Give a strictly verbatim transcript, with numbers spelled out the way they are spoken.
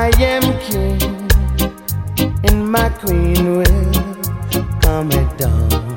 I am king, and my queen will come at dawn.